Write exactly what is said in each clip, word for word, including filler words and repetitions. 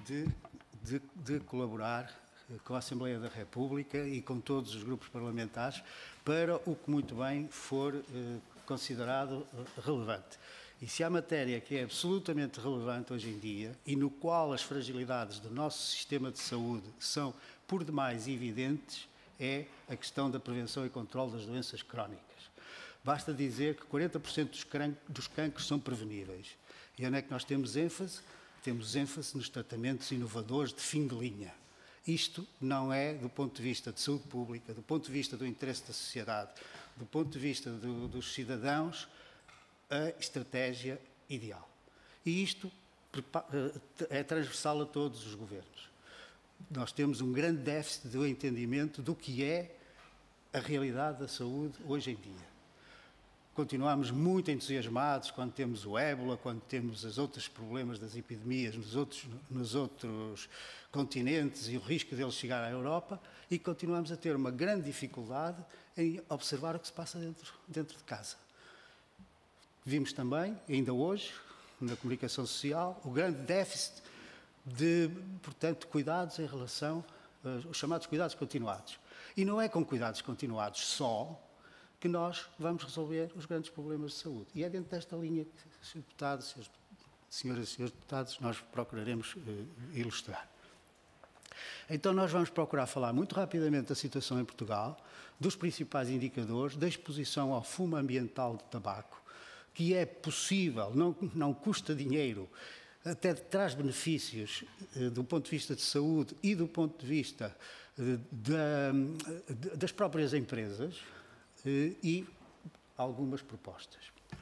de, de, de colaborar com a Assembleia da República e com todos os grupos parlamentares para o que muito bem for eh, considerado relevante. E se há matéria que é absolutamente relevante hoje em dia e no qual as fragilidades do nosso sistema de saúde são por demais evidentes, é a questão da prevenção e controle das doenças crónicas. Basta dizer que quarenta por cento dos, dos cancros são preveníveis. E onde é que nós temos ênfase? Temos ênfase nos tratamentos inovadores de fim de linha. Isto não é, do ponto de vista de saúde pública, do ponto de vista do interesse da sociedade, do ponto de vista do, dos cidadãos, a estratégia ideal. E isto é transversal a todos os governos. Nós temos um grande déficit do entendimento do que é a realidade da saúde hoje em dia. Continuamos muito entusiasmados quando temos o ébola, quando temos os outros problemas das epidemias nos outros, nos outros continentes e o risco deles chegar à Europa, e continuamos a ter uma grande dificuldade em observar o que se passa dentro, dentro de casa. Vimos também, ainda hoje, na comunicação social, o grande déficit de, portanto, cuidados em relação aos chamados cuidados continuados. E não é com cuidados continuados só que nós vamos resolver os grandes problemas de saúde. E é dentro desta linha que, senhores deputados, senhoras e senhores deputados, nós procuraremos eh, ilustrar. Então, nós vamos procurar falar muito rapidamente da situação em Portugal, dos principais indicadores, da exposição ao fumo ambiental de tabaco, que é possível, não, não custa dinheiro, até traz benefícios eh, do ponto de vista de saúde e do ponto de vista eh, da, de, das próprias empresas, e algumas propostas.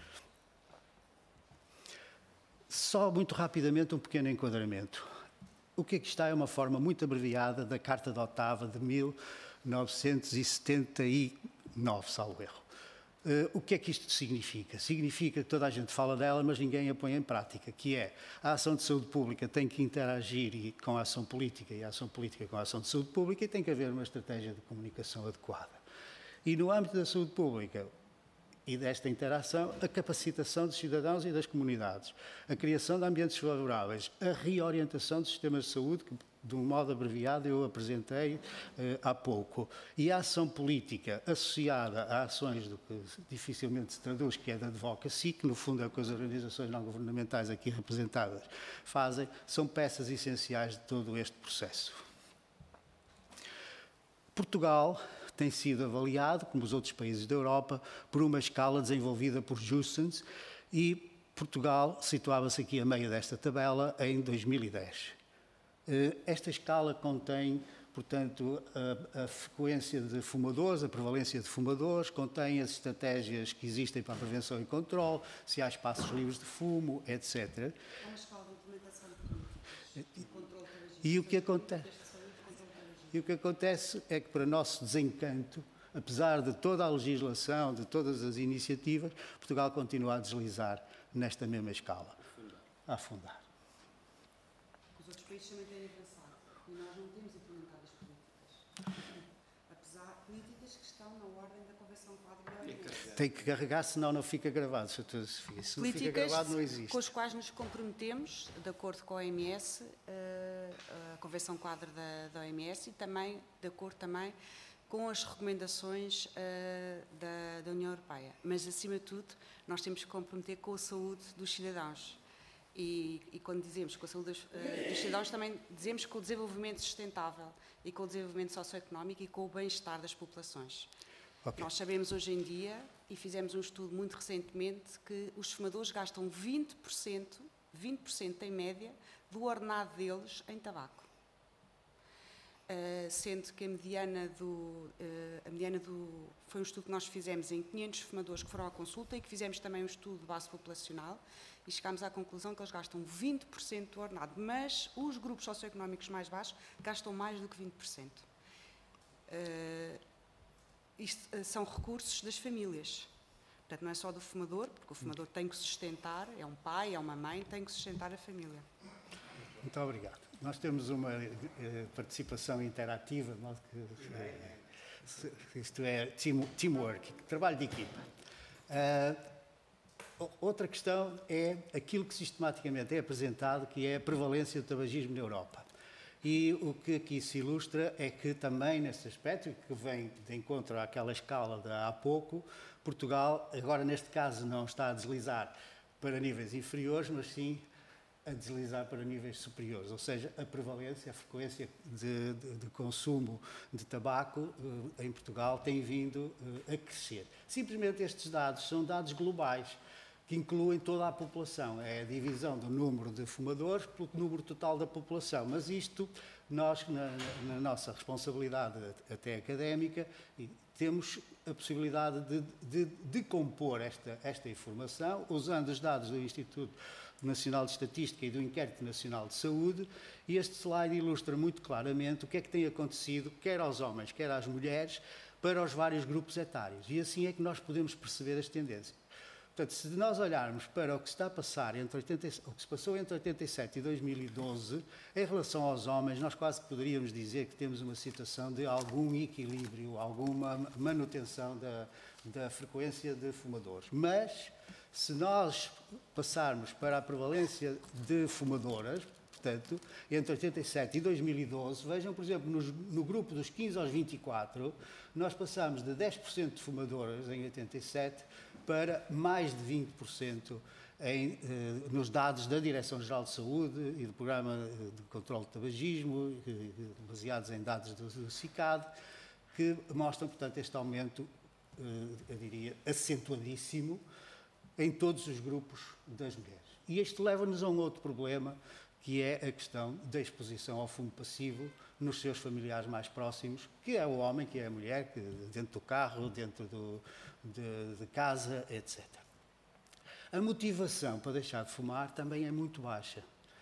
Só muito rapidamente um pequeno enquadramento. O que aqui está é uma forma muito abreviada da Carta de Otava de mil novecentos e setenta e nove, salvo erro. O que é que isto significa? Significa que toda a gente fala dela, mas ninguém a põe em prática, que é a ação de saúde pública tem que interagir com a ação política e a ação política com a ação de saúde pública, e tem que haver uma estratégia de comunicação adequada. E no âmbito da saúde pública e desta interação, a capacitação dos cidadãos e das comunidades, a criação de ambientes favoráveis, a reorientação dos sistemas de saúde, que de um modo abreviado eu apresentei eh, há pouco, e a ação política associada a ações do que dificilmente se traduz, que é da advocacy, que no fundo é o que as organizações não governamentais aqui representadas fazem, são peças essenciais de todo este processo. Portugal tem sido avaliado, como os outros países da Europa, por uma escala desenvolvida por Jussens, e Portugal situava-se aqui a meio desta tabela em dois mil e dez. Esta escala contém, portanto, a, a frequência de fumadores, a prevalência de fumadores, contém as estratégias que existem para a prevenção e controle, se há espaços livres de fumo, etcétera. É uma escala de implementação de políticas, de controle tabagista. E o que acontece? E o que acontece é que, para nosso desencanto, apesar de toda a legislação, de todas as iniciativas, Portugal continua a deslizar nesta mesma escala, a afundar. Os outros países também têm avançado e nós não temos implementado as políticas. Apesar de políticas que estão na ordem da Convenção Quadro da O M S. Tem que carregar, senão não fica gravado. Se políticas não fica gravado, não existe. Com as quais nos comprometemos, de acordo com a O M S, a Convenção Quadro da, da O M S, e também de acordo também com as recomendações uh, da, da União Europeia. Mas, acima de tudo, nós temos que comprometer com a saúde dos cidadãos. E, e quando dizemos com a saúde dos, uh, dos cidadãos, também dizemos com o desenvolvimento sustentável e com o desenvolvimento socioeconómico e com o bem-estar das populações. Okay. Nós sabemos hoje em dia, e fizemos um estudo muito recentemente, que os fumadores gastam vinte por cento, vinte por cento em média, do ordenado deles em tabaco. Uh, sendo que a mediana, do, uh, a mediana do... foi um estudo que nós fizemos em quinhentos fumadores que foram à consulta, e que fizemos também um estudo de base populacional, e chegámos à conclusão que eles gastam vinte por cento do ordenado, mas os grupos socioeconómicos mais baixos gastam mais do que vinte por cento. Uh, isto uh, são recursos das famílias. Portanto, não é só do fumador, porque o fumador tem que sustentar, é um pai, é uma mãe, tem que sustentar a família. Muito obrigado. Nós temos uma eh, participação interativa, de modo que eh, isto é team, teamwork, trabalho de equipa. Uh, Outra questão é aquilo que sistematicamente é apresentado, que é a prevalência do tabagismo na Europa. E o que aqui se ilustra é que também nesse aspecto, que vem de encontro àquela escala de há pouco, Portugal, agora neste caso não está a deslizar para níveis inferiores, mas sim a deslizar para níveis superiores, ou seja, a prevalência, a frequência de, de, de consumo de tabaco eh, em Portugal tem vindo eh, a crescer. Simplesmente estes dados são dados globais, que incluem toda a população. É a divisão do número de fumadores pelo número total da população. Mas isto, nós, na, na nossa responsabilidade até académica, temos a possibilidade de, de, de compor esta, esta informação, usando os dados do Instituto Nacional de Estatística e do Inquérito Nacional de Saúde, e este slide ilustra muito claramente o que é que tem acontecido, quer aos homens, quer às mulheres, para os vários grupos etários. E assim é que nós podemos perceber as tendências. Portanto, se nós olharmos para o que está a passar entre oitenta, o que se passou entre oitenta e sete e dois mil e doze, em relação aos homens, nós quase que poderíamos dizer que temos uma situação de algum equilíbrio, alguma manutenção da, da frequência de fumadores. Mas, se nós passarmos para a prevalência de fumadoras, portanto, entre oitenta e sete e dois mil e doze, vejam, por exemplo, no, no grupo dos quinze aos vinte e quatro, nós passamos de dez por cento de fumadoras em oitenta e sete para mais de vinte por cento em, eh, nos dados da Direção-Geral de Saúde e do Programa de Controlo de Tabagismo, eh, baseados em dados do, do SICAD, que mostram, portanto, este aumento, eh, eu diria, acentuadíssimo em todos os grupos das mulheres. E isto leva-nos a um outro problema, que é a questão da exposição ao fumo passivo nos seus familiares mais próximos, que é o homem, que é a mulher, que dentro do carro, dentro do, de, de casa, etcétera. A motivação para deixar de fumar também é muito baixa.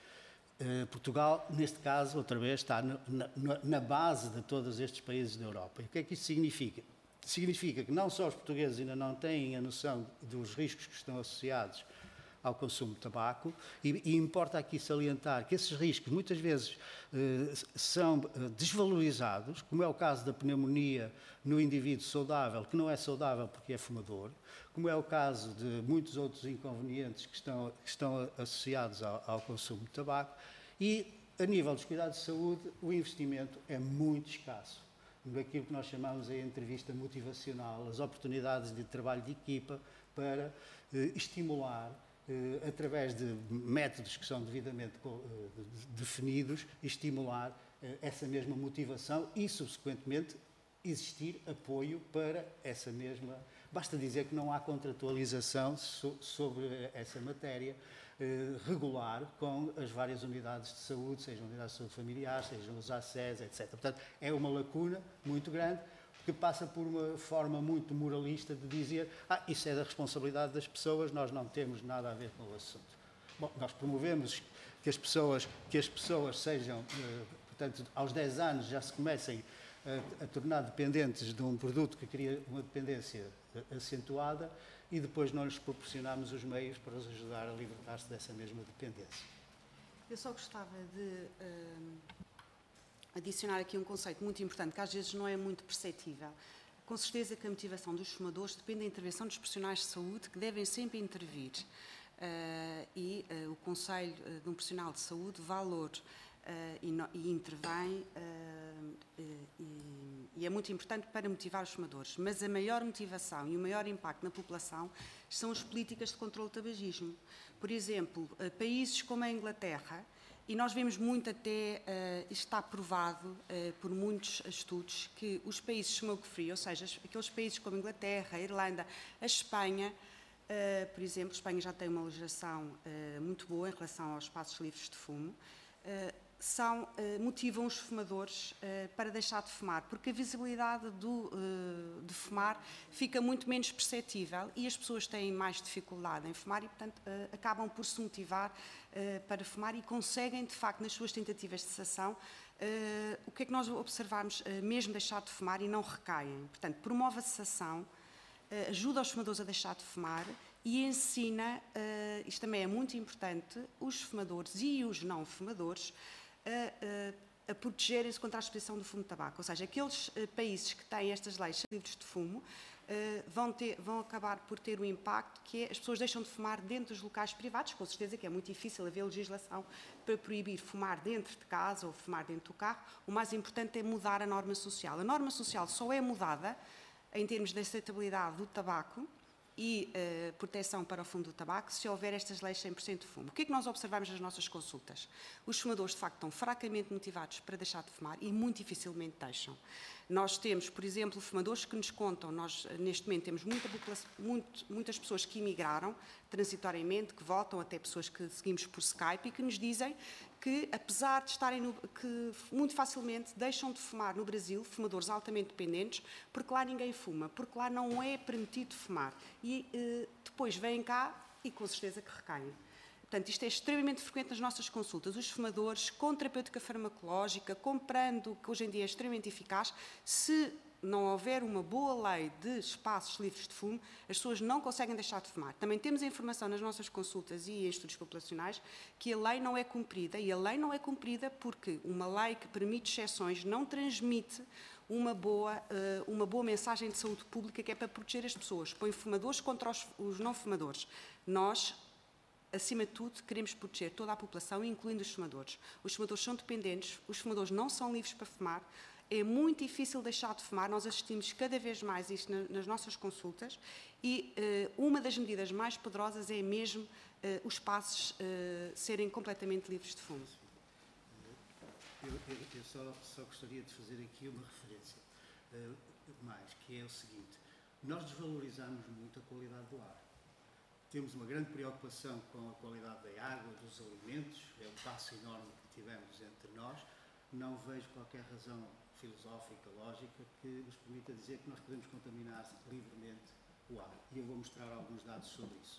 Uh, Portugal, neste caso, outra vez, está na, na, na base de todos estes países da Europa. E o que é que isso significa? Significa que não só os portugueses ainda não têm a noção dos riscos que estão associados ao consumo de tabaco, e, e importa aqui salientar que esses riscos muitas vezes eh, são desvalorizados, como é o caso da pneumonia no indivíduo saudável, que não é saudável porque é fumador, como é o caso de muitos outros inconvenientes que estão, que estão associados ao, ao consumo de tabaco, e a nível dos cuidados de saúde o investimento é muito escasso. Naquilo que nós chamamos a entrevista motivacional, as oportunidades de trabalho de equipa para eh, estimular, Uh, através de métodos que são devidamente uh, definidos, estimular uh, essa mesma motivação e, subsequentemente, existir apoio para essa mesma... Basta dizer que não há contratualização so, sobre essa matéria uh, regular com as várias unidades de saúde, sejam unidades de saúde familiar, sejam os A C E S, etcétera. Portanto, é uma lacuna muito grande, que passa por uma forma muito moralista de dizer ah, isso é da responsabilidade das pessoas, nós não temos nada a ver com o assunto. Bom, nós promovemos que as pessoas, que as pessoas sejam, eh, portanto, aos dez anos já se comecem a, a tornar dependentes de um produto que cria uma dependência acentuada e depois não lhes proporcionamos os meios para os ajudar a libertar-se dessa mesma dependência. Eu só gostava de... Uh... adicionar aqui um conceito muito importante, que às vezes não é muito perceptível. Com certeza que a motivação dos fumadores depende da intervenção dos profissionais de saúde, que devem sempre intervir. Uh, e uh, o conselho uh, de um profissional de saúde valor uh, e, no, e intervém, uh, e, e é muito importante para motivar os fumadores. Mas a maior motivação e o maior impacto na população são as políticas de controle do tabagismo. Por exemplo, uh, países como a Inglaterra, e nós vemos muito até, uh, isto está provado uh, por muitos estudos, que os países smoke-free, ou seja, aqueles países como a Inglaterra, a Irlanda, a Espanha, uh, por exemplo, a Espanha já tem uma legislação uh, muito boa em relação aos espaços livres de fumo, uh, são, uh, motivam os fumadores uh, para deixar de fumar, porque a visibilidade do, uh, de fumar fica muito menos perceptível e as pessoas têm mais dificuldade em fumar e, portanto, uh, acabam por se motivar uh, para fumar e conseguem, de facto, nas suas tentativas de cessação, uh, o que é que nós observamos, uh, mesmo deixar de fumar e não recaem. Portanto, promove a cessação, uh, ajuda os fumadores a deixar de fumar e ensina, uh, isto também é muito importante, os fumadores e os não fumadores, A, a, a protegerem-se contra a exposição do fumo de tabaco. Ou seja, aqueles uh, países que têm estas leis livres de fumo vão, ter, vão acabar por ter um impacto que é as pessoas deixam de fumar dentro dos locais privados, com certeza que é muito difícil haver legislação para proibir fumar dentro de casa ou fumar dentro do carro. O mais importante é mudar a norma social. A norma social só é mudada em termos de aceitabilidade do tabaco e uh, proteção para o fumo do tabaco, se houver estas leis cem por cento de fumo. O que é que nós observamos nas nossas consultas? Os fumadores, de facto, estão fracamente motivados para deixar de fumar e muito dificilmente deixam. Nós temos, por exemplo, fumadores que nos contam, nós neste momento temos muita população, muito, muitas pessoas que emigraram transitoriamente, que voltam, até pessoas que seguimos por Skype e que nos dizem que, apesar de estarem no, que muito facilmente deixam de fumar no Brasil, fumadores altamente dependentes, porque lá ninguém fuma, porque lá não é permitido fumar. E eh, depois vêm cá e com certeza que recaem. Portanto, isto é extremamente frequente nas nossas consultas. Os fumadores, com terapêutica farmacológica, comprando, que hoje em dia é extremamente eficaz, se não houver uma boa lei de espaços livres de fumo, as pessoas não conseguem deixar de fumar. Também temos a informação nas nossas consultas e em estudos populacionais que a lei não é cumprida, e a lei não é cumprida porque uma lei que permite exceções não transmite uma boa, uma boa mensagem de saúde pública que é para proteger as pessoas. Põe fumadores contra os, os não fumadores. Nós, acima de tudo, queremos proteger toda a população, incluindo os fumadores. Os fumadores são dependentes, os fumadores não são livres para fumar. É muito difícil deixar de fumar, nós assistimos cada vez mais isto nas nossas consultas e uh, uma das medidas mais poderosas é mesmo uh, os espaços uh, serem completamente livres de fumo. Eu, eu, eu só, só gostaria de fazer aqui uma referência uh, mais, que é o seguinte: nós desvalorizamos muito a qualidade do ar. Temos uma grande preocupação com a qualidade da água, dos alimentos, é um passo enorme que tivemos entre nós. Não vejo qualquer razão filosófica, lógica, que nos permita dizer que nós podemos contaminar livremente o ar. E eu vou mostrar alguns dados sobre isso.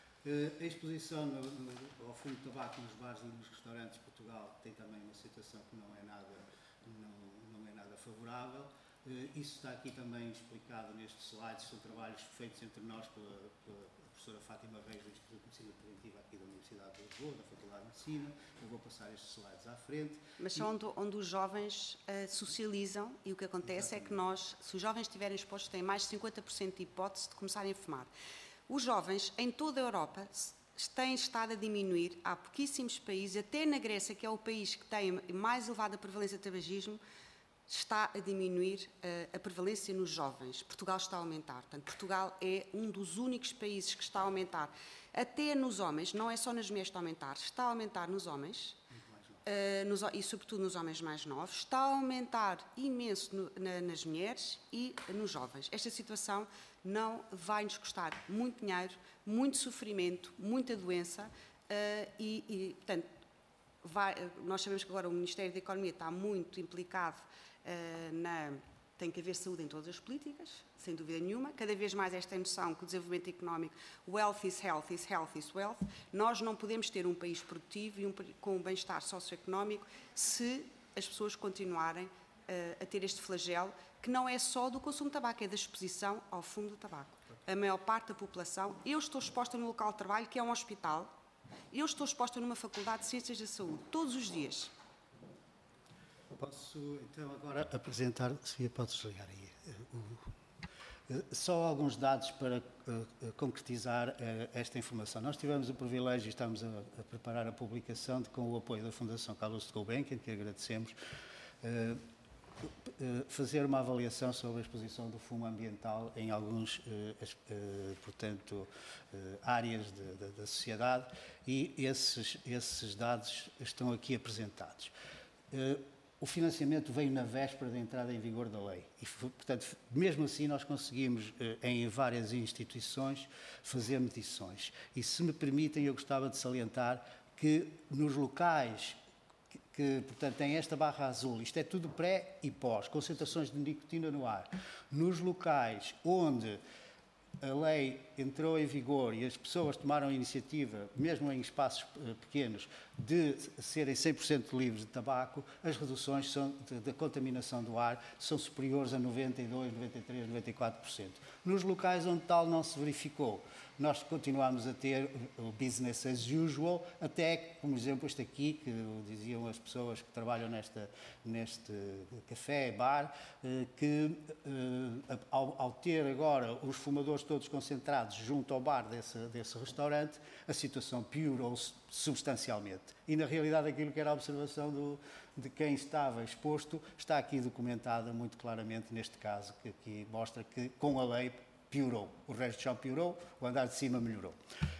A exposição no, no, ao fumo de tabaco nos bares e nos restaurantes de Portugal tem também uma situação que não é nada, não, não é nada favorável. Isso está aqui também explicado nestes slides, são trabalhos feitos entre nós pela, pela professora Fátima Reis do Instituto de Medicina Preventiva aqui da Universidade de Lisboa, da Faculdade de Medicina. Eu vou passar estes slides à frente. Mas são onde, onde os jovens uh, socializam e o que acontece Exatamente. É que nós, se os jovens estiverem expostos, têm mais de cinquenta por cento de hipótese de começarem a fumar. Os jovens, em toda a Europa, têm estado a diminuir. Há pouquíssimos países, até na Grécia, que é o país que tem mais elevada prevalência de tabagismo, está a diminuir uh, a prevalência nos jovens. Portugal está a aumentar. Portanto, Portugal é um dos únicos países que está a aumentar. Até nos homens, não é só nas mulheres que está a aumentar, está a aumentar nos homens, uh, nos, e sobretudo nos homens mais novos, está a aumentar imenso no, na, nas mulheres e nos jovens. Esta situação não vai nos custar muito dinheiro, muito sofrimento, muita doença uh, e, e, portanto, vai, nós sabemos que agora o Ministério da Economia está muito implicado uh, na... Tem que haver saúde em todas as políticas, sem dúvida nenhuma. Cada vez mais esta noção que o desenvolvimento económico, wealth is health, is health is wealth. Nós não podemos ter um país produtivo e um, com um bem-estar socioeconómico se as pessoas continuarem uh, a ter este flagelo, que não é só do consumo de tabaco, é da exposição ao fumo do tabaco. A maior parte da população, eu estou exposta no local de trabalho, que é um hospital, eu estou exposta numa faculdade de Ciências da Saúde, todos os dias. Posso, então, agora apresentar, Sofia, podes desligar aí, uh, uh, só alguns dados para uh, uh, concretizar uh, esta informação. Nós tivemos o privilégio e estamos a, a preparar a publicação de, com o apoio da Fundação Carlos de Gulbenkian, que agradecemos, uh, uh, fazer uma avaliação sobre a exposição do fumo ambiental em alguns, uh, uh, portanto, uh, áreas de, de, da sociedade, e esses, esses dados estão aqui apresentados. Uh, O financiamento veio na véspera da entrada em vigor da lei e, portanto, mesmo assim nós conseguimos, em várias instituições, fazer medições. E, se me permitem, eu gostava de salientar que nos locais que, que portanto, têm esta barra azul, isto é tudo pré e pós, concentrações de nicotina no ar, nos locais onde a lei entrou em vigor e as pessoas tomaram a iniciativa, mesmo em espaços pequenos, de serem cem por cento livres de tabaco, as reduções são, de, de contaminação do ar são superiores a noventa e dois, noventa e três, noventa e quatro por cento. Nos locais onde tal não se verificou, nós continuamos a ter o business as usual, até, como exemplo, este aqui, que diziam as pessoas que trabalham nesta, neste café, bar, que ao, ao ter agora os fumadores todos concentrados junto ao bar desse, desse restaurante, a situação piorou substancialmente. E, na realidade, aquilo que era a observação do, de quem estava exposto está aqui documentada muito claramente neste caso, que aqui mostra que, com a lei, piorou. O resto do chão piorou, o andar de cima melhorou.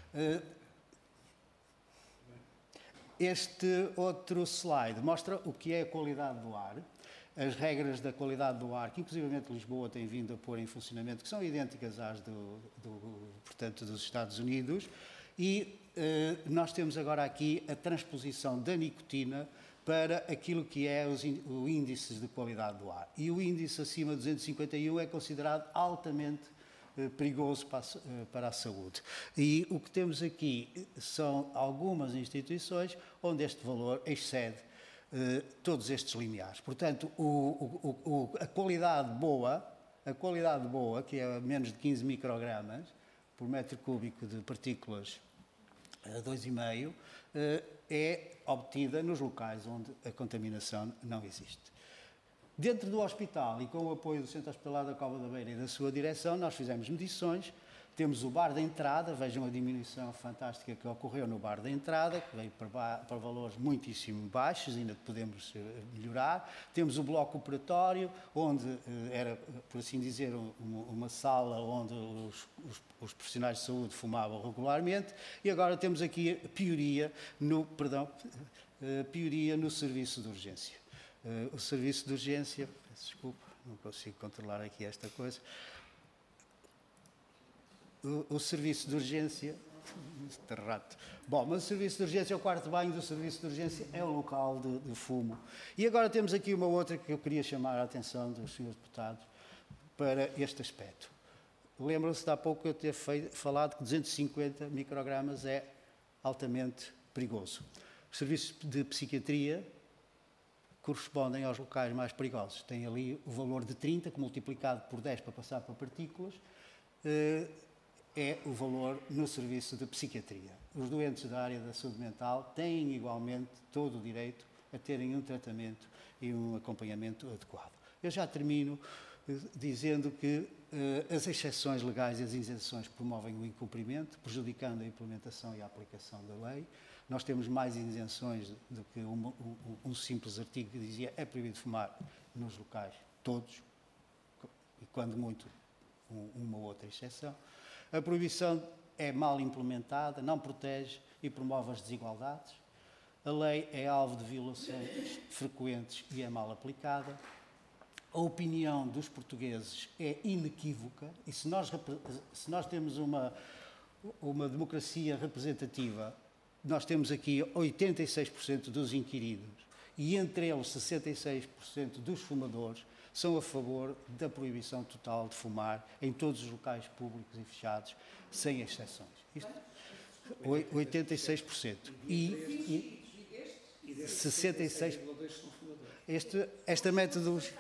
Este outro slide mostra o que é a qualidade do ar, as regras da qualidade do ar, que inclusivamente Lisboa tem vindo a pôr em funcionamento, que são idênticas às do, do, portanto, dos Estados Unidos, e eh, nós temos agora aqui a transposição da nicotina para aquilo que é os índices de qualidade do ar. E o índice acima de duzentos e cinquenta e um é considerado altamente perigoso para a, para a saúde. E o que temos aqui são algumas instituições onde este valor excede eh, todos estes limiares. Portanto, o, o, o, a qualidade boa, a qualidade boa, que é menos de quinze microgramas por metro cúbico de partículas a dois vírgula cinco, eh, é obtida nos locais onde a contaminação não existe. Dentro do hospital e com o apoio do Centro Hospitalar da Cova da Beira e da sua direção, nós fizemos medições. Temos o bar da entrada, vejam a diminuição fantástica que ocorreu no bar da entrada, que veio para, para valores muitíssimo baixos, ainda podemos melhorar. Temos o bloco operatório, onde era, por assim dizer, uma, uma sala onde os, os, os profissionais de saúde fumavam regularmente. E agora temos aqui a pioria no, perdão, a pioria no serviço de urgência. Uh, o serviço de urgência, peço desculpa, não consigo controlar aqui esta coisa. O, o serviço de urgência, este rato. Bom, mas o serviço de urgência, o quarto banho do serviço de urgência é o local de, de fumo. E agora temos aqui uma outra que eu queria chamar a atenção dos senhores deputados para este aspecto. Lembram-se de há pouco eu ter feito, falado que duzentos e cinquenta microgramas é altamente perigoso. Os serviços de psiquiatria correspondem aos locais mais perigosos. Tem ali o valor de trinta, que multiplicado por dez para passar para partículas, é o valor no serviço de psiquiatria. Os doentes da área da saúde mental têm igualmente todo o direito a terem um tratamento e um acompanhamento adequado. Eu já termino dizendo que as exceções legais e as isenções promovem o incumprimento, prejudicando a implementação e a aplicação da lei. Nós temos mais isenções do que um, um, um simples artigo que dizia é proibido fumar nos locais todos, e quando muito um, uma ou outra exceção. A proibição é mal implementada, não protege e promove as desigualdades. A lei é alvo de violações frequentes e é mal aplicada. A opinião dos portugueses é inequívoca e se nós, se nós temos uma, uma democracia representativa, nós temos aqui oitenta e seis por cento dos inquiridos e entre eles sessenta e seis por cento dos fumadores são a favor da proibição total de fumar em todos os locais públicos e fechados, sem exceções. Isto, oitenta e seis por cento. E, e sessenta e seis por cento. Este, esta metodologia...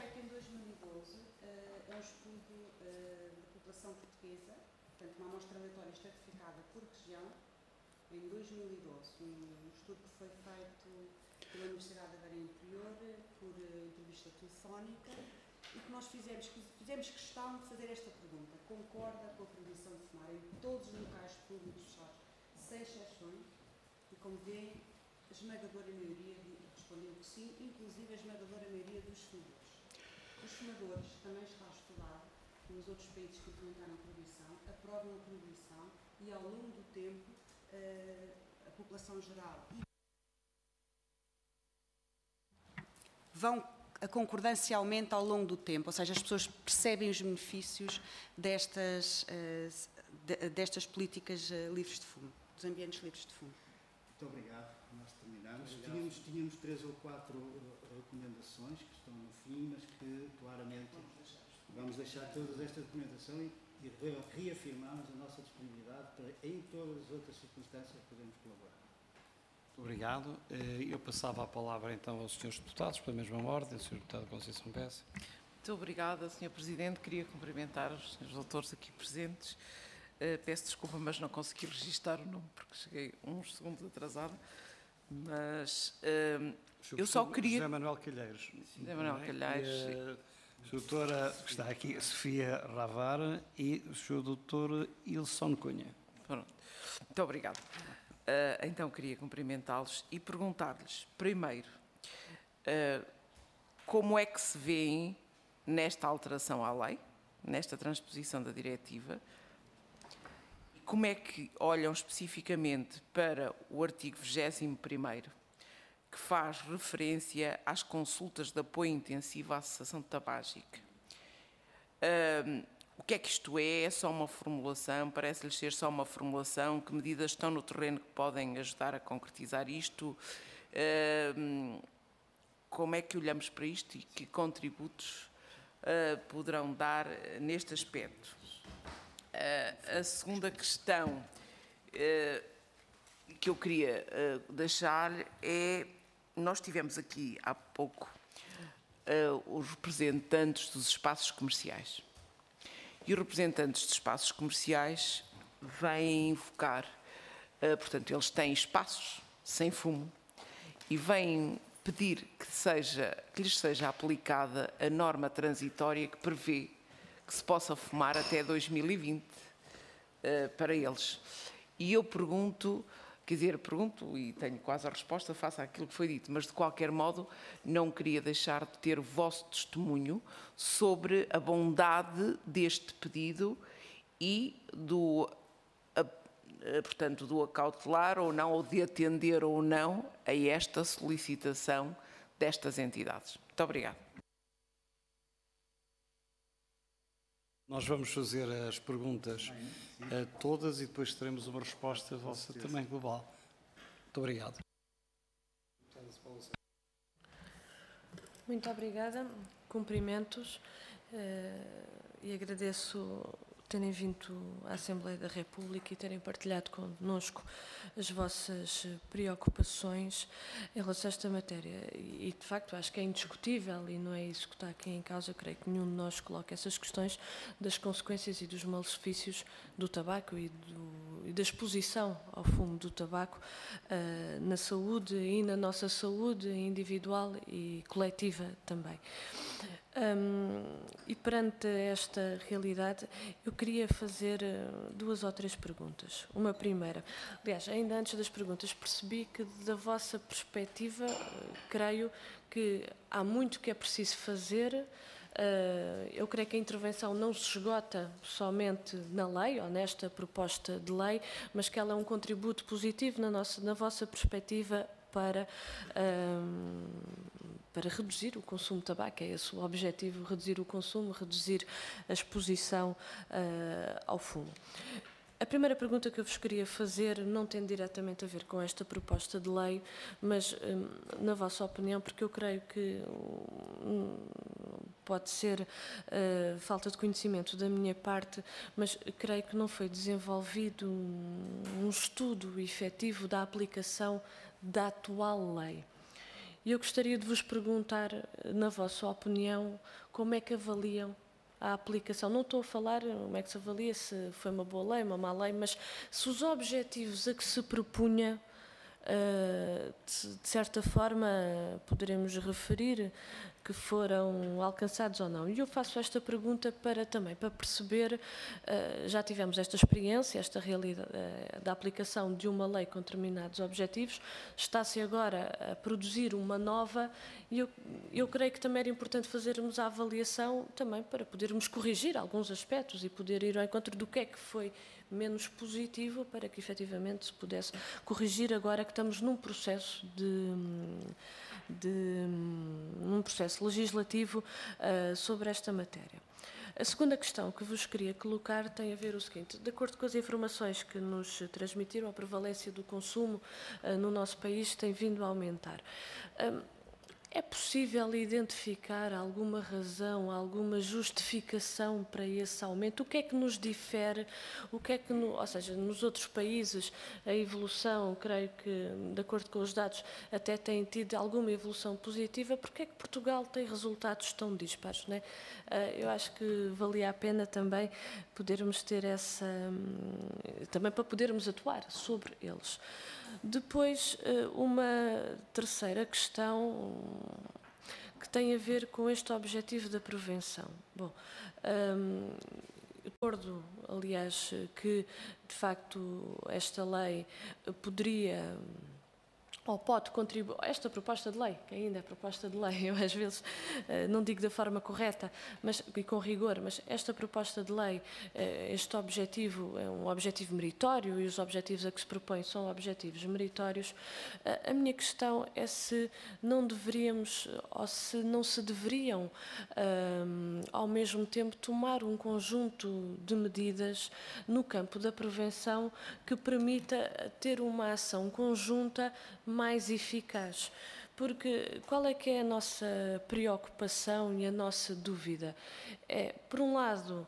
Em dois mil e doze, um estudo que foi feito pela Universidade da Beira Interior, por entrevista telefónica, e que nós fizemos, fizemos questão de fazer esta pergunta. Concorda com a proibição de fumar em todos os locais públicos fechados, sem exceções? E como vêem, a esmagadora maioria respondeu que sim, inclusive a esmagadora maioria dos fumadores. Os fumadores, também está estudado, nos outros países que implementaram a proibição, aprovam a proibição e ao longo do tempo a população geral vão, a concordância aumenta ao longo do tempo, ou seja, as pessoas percebem os benefícios destas, destas políticas livres de fumo, dos ambientes livres de fumo. Muito obrigado, nós terminamos. Tínhamos, tínhamos três ou quatro recomendações que estão no fim, mas que claramente vamos deixar toda esta documentação e e reafirmamos a nossa disponibilidade para, em todas as outras circunstâncias, podermos colaborar. Muito obrigado. Eu passava a palavra então aos senhores deputados, pela mesma ordem, ao senhor deputado Conceição Bessa. Muito obrigada, senhor Presidente. Queria cumprimentar os senhores doutores aqui presentes. Uh, peço desculpa, mas não consegui registrar o nome, porque cheguei uns segundos atrasada. Mas uh, eu só queria... José Manuel Calheiros. José Manuel Calheiros. E a doutora que está aqui, a Sofia Ravara, e o senhor doutor Ilson Cunha. Pronto. Muito obrigada. Uh, então, queria cumprimentá-los e perguntar-lhes, primeiro, uh, como é que se vêem nesta alteração à lei, nesta transposição da diretiva, como é que olham especificamente para o artigo vigésimo primeiro, que faz referência às consultas de apoio intensivo à cessação tabágica. Uh, o que é que isto é? É só uma formulação? Parece-lhes ser só uma formulação? Que medidas estão no terreno que podem ajudar a concretizar isto? Uh, como é que olhamos para isto e que contributos uh, poderão dar neste aspecto? Uh, a segunda questão uh, que eu queria uh, deixar é, nós tivemos aqui há pouco uh, os representantes dos espaços comerciais. E os representantes dos espaços comerciais vêm invocar, uh, portanto, eles têm espaços sem fumo e vêm pedir que, seja, que lhes seja aplicada a norma transitória que prevê que se possa fumar até dois mil e vinte uh, para eles. E eu pergunto, quer dizer, pergunto e tenho quase a resposta face àquilo que foi dito, mas de qualquer modo não queria deixar de ter o vosso testemunho sobre a bondade deste pedido e do, a, a, portanto, do acautelar ou não, ou de atender ou não a esta solicitação destas entidades. Muito obrigada. Nós vamos fazer as perguntas a todas e depois teremos uma resposta vossa também global. Muito obrigado. Muito obrigada, cumprimentos uh, e agradeço terem vindo à Assembleia da República e terem partilhado connosco as vossas preocupações em relação a esta matéria. E, de facto, acho que é indiscutível, e não é isso que está aqui em causa, eu creio que nenhum de nós coloca essas questões das consequências e dos malefícios do tabaco e, do, e da exposição ao fumo do tabaco uh, na saúde e na nossa saúde individual e coletiva também. Um, e perante esta realidade, eu queria fazer duas ou três perguntas. Uma primeira, aliás, ainda antes das perguntas, percebi que da vossa perspectiva, creio que há muito que é preciso fazer. Uh, eu creio que a intervenção não se esgota somente na lei, ou nesta proposta de lei, mas que ela é um contributo positivo na, nossa, na vossa perspectiva para... Um, para reduzir o consumo de tabaco, é esse o objetivo, reduzir o consumo, reduzir a exposição uh, ao fumo. A primeira pergunta que eu vos queria fazer não tem diretamente a ver com esta proposta de lei, mas um, na vossa opinião, porque eu creio que um, pode ser uh, falta de conhecimento da minha parte, mas creio que não foi desenvolvido um, um estudo efetivo da aplicação da atual lei. E eu gostaria de vos perguntar, na vossa opinião, como é que avaliam a aplicação. Não estou a falar como é que se avalia, se foi uma boa lei, uma má lei, mas se os objetivos a que se propunha, de certa forma, poderemos referir que foram alcançados ou não. E eu faço esta pergunta para também, para perceber, já tivemos esta experiência, esta realidade da aplicação de uma lei com determinados objetivos, está-se agora a produzir uma nova e eu, eu creio que também era importante fazermos a avaliação também para podermos corrigir alguns aspectos e poder ir ao encontro do que é que foi menos positivo para que efetivamente se pudesse corrigir agora que estamos num processo de... de num processo legislativo uh, sobre esta matéria. A segunda questão que vos queria colocar tem a ver o seguinte: de acordo com as informações que nos transmitiram, a prevalência do consumo uh, no nosso país tem vindo a aumentar. Uh, É possível identificar alguma razão, alguma justificação para esse aumento? O que é que nos difere? O que é que, no, ou seja, nos outros países a evolução, creio que, de acordo com os dados, até tem tido alguma evolução positiva. Porque é que Portugal tem resultados tão dispares, não é? Eu acho que valia a pena também podermos ter essa, também para podermos atuar sobre eles. Depois, uma terceira questão que tem a ver com este objetivo da prevenção. Bom, um, acordo, aliás, que de facto esta lei poderia ou pode contribuir, esta proposta de lei, que ainda é proposta de lei, eu às vezes não digo da forma correta mas, e com rigor, mas esta proposta de lei, este objetivo é um objetivo meritório e os objetivos a que se propõe são objetivos meritórios. A minha questão é se não deveríamos, ou se não se deveriam, ao mesmo tempo, tomar um conjunto de medidas no campo da prevenção que permita ter uma ação conjunta mais eficaz. Porque qual é que é a nossa preocupação e a nossa dúvida? É, por um lado,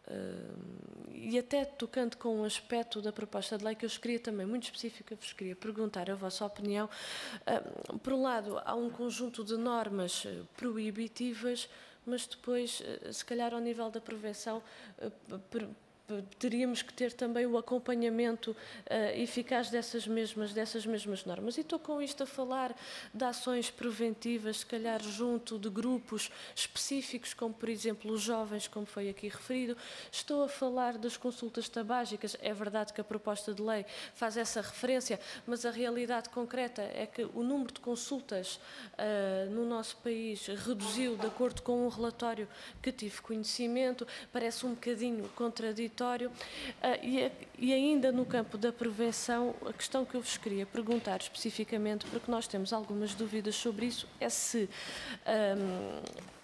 uh, e até tocando com um aspecto da proposta de lei que eu vos queria também, muito específica, vos queria perguntar a vossa opinião. Uh, por um lado, há um conjunto de normas proibitivas, mas depois, uh, se calhar ao nível da prevenção, uh, teríamos que ter também o acompanhamento uh, eficaz dessas mesmas, dessas mesmas normas. E estou com isto a falar de ações preventivas, se calhar junto de grupos específicos, como por exemplo os jovens, como foi aqui referido. Estou a falar das consultas tabágicas. É verdade que a proposta de lei faz essa referência, mas a realidade concreta é que o número de consultas uh, no nosso país reduziu, de acordo com um relatório que tive conhecimento. Parece um bocadinho contraditório. Uh, e, e ainda no campo da prevenção, a questão que eu vos queria perguntar especificamente, porque nós temos algumas dúvidas sobre isso, é se, um,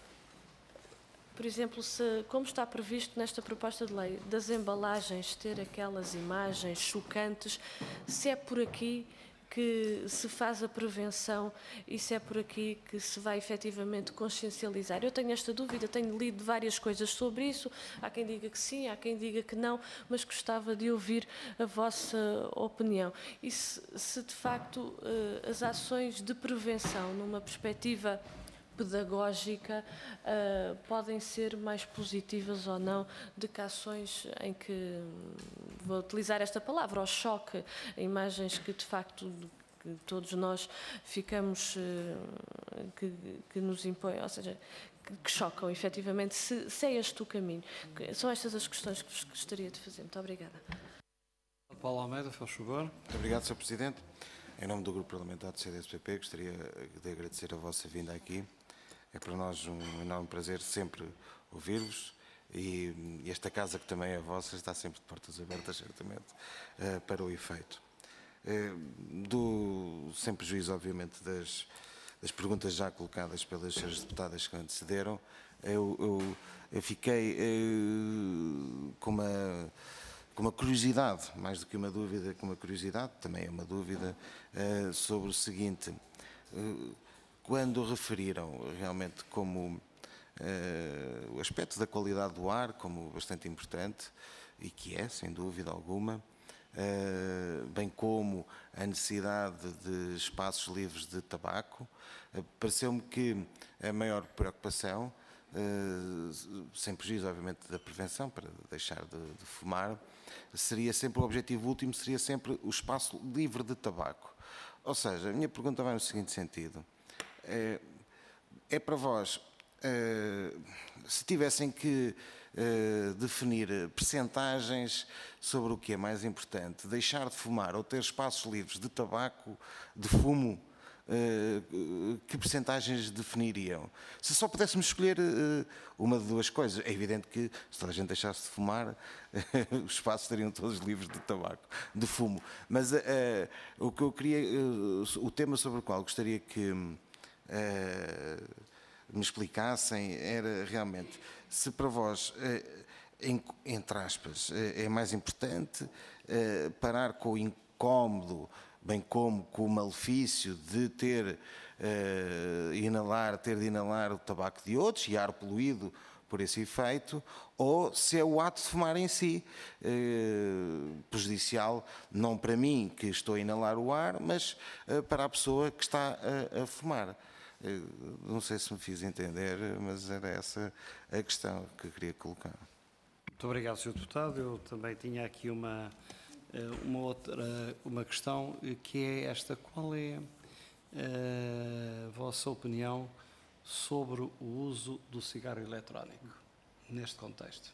por exemplo, se, como está previsto nesta proposta de lei, das embalagens ter aquelas imagens chocantes, se é por aqui que se faz a prevenção e se é por aqui que se vai efetivamente consciencializar. Eu tenho esta dúvida, tenho lido várias coisas sobre isso, há quem diga que sim, há quem diga que não, mas gostava de ouvir a vossa opinião. E se, se de facto as ações de prevenção, numa perspectiva pedagógica, uh, podem ser mais positivas ou não do que ações em que, vou utilizar esta palavra, o choque, imagens que de facto que todos nós ficamos, uh, que, que nos impõem, ou seja, que, que chocam efetivamente, se, se é este o caminho. São estas as questões que vos gostaria de fazer. Muito obrigada. Paulo Almeida, faz favor. Muito obrigado, senhor Presidente. Em nome do Grupo Parlamentar do C D S P P, gostaria de agradecer a vossa vinda aqui. É para nós um enorme prazer sempre ouvir-vos e esta casa, que também é vossa, está sempre de portas abertas, certamente, para o efeito. Do, sem prejuízo, obviamente, das, das perguntas já colocadas pelas senhoras deputadas que antecederam, eu, eu, eu fiquei eu, com uma... com uma curiosidade, mais do que uma dúvida, com uma curiosidade, também é uma dúvida, uh, sobre o seguinte, uh, quando referiram realmente como uh, o aspecto da qualidade do ar como bastante importante, e que é, sem dúvida alguma, uh, bem como a necessidade de espaços livres de tabaco, uh, pareceu-me que a maior preocupação, uh, sem prejuízo, obviamente, da prevenção, para deixar de, de fumar, seria sempre o objetivo último, seria sempre o espaço livre de tabaco. Ou seja, a minha pergunta vai no seguinte sentido. É, é para vós, é, se tivessem que é, definir percentagens sobre o que é mais importante, deixar de fumar ou ter espaços livres de tabaco, de fumo, que percentagens definiriam? Se só pudéssemos escolher uma de duas coisas, é evidente que se toda a gente deixasse de fumar, os espaços estariam todos livres de tabaco, de fumo. Mas uh, o que eu queria, uh, o tema sobre o qual gostaria que uh, me explicassem era realmente se para vós, uh, em, entre aspas, uh, é mais importante uh, parar com o incómodo bem como com o malefício de ter, uh, inalar, ter de inalar o tabaco de outros e ar poluído por esse efeito, ou se é o ato de fumar em si eh, prejudicial, não para mim que estou a inalar o ar, mas eh, para a pessoa que está a, a fumar. Eh, não sei se me fiz entender, mas era essa a questão que eu queria colocar. Muito obrigado, senhor Deputado. Eu também tinha aqui uma, uma outra uma questão, que é esta: qual é a vossa opinião sobre o uso do cigarro eletrónico neste contexto?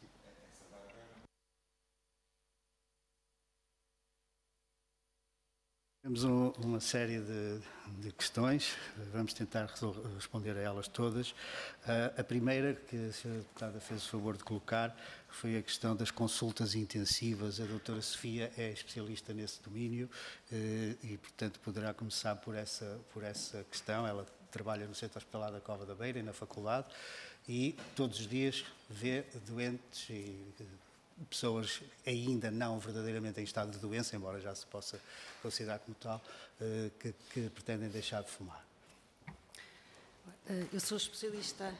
Temos um, uma série de, de questões, vamos tentar responder a elas todas. Uh, a primeira que a senhora Deputada fez o favor de colocar foi a questão das consultas intensivas. A doutora Sofia é especialista nesse domínio uh, e, portanto, poderá começar por essa, por essa questão. Ela trabalha no Centro Hospitalar da Cova da Beira e na faculdade e todos os dias vê doentes e pessoas ainda não verdadeiramente em estado de doença, embora já se possa considerar como tal, que, que pretendem deixar de fumar. Eu sou especialista